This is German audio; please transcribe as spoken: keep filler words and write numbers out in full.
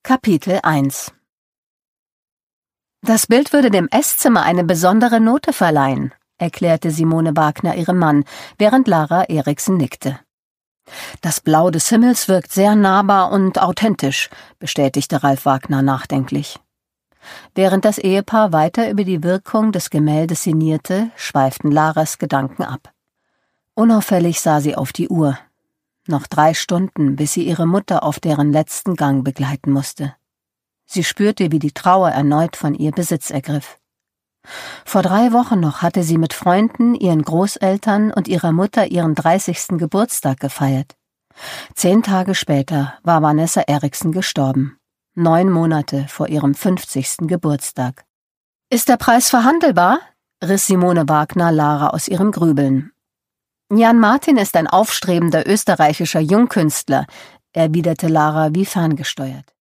Kapitel eins. Das Bild würde dem Esszimmer eine besondere Note verleihen, erklärte Simone Wagner ihrem Mann, während Lara Eriksen nickte. Das Blau des Himmels wirkt sehr nahbar und authentisch, bestätigte Ralf Wagner nachdenklich. Während das Ehepaar weiter über die Wirkung des Gemäldes sinnierte, schweiften Laras Gedanken ab. Unauffällig sah sie auf die Uhr. Noch drei Stunden, bis sie ihre Mutter auf deren letzten Gang begleiten musste. Sie spürte, wie die Trauer erneut von ihr Besitz ergriff. Vor drei Wochen noch hatte sie mit Freunden, ihren Großeltern und ihrer Mutter ihren dreißigsten Geburtstag gefeiert. Zehn Tage später war Vanessa Eriksen gestorben. Neun Monate vor ihrem fünfzigsten Geburtstag. »Ist der Preis verhandelbar?« riss Simone Wagner Lara aus ihrem Grübeln. »Jan Martin ist ein aufstrebender österreichischer Jungkünstler«, erwiderte Lara wie ferngesteuert.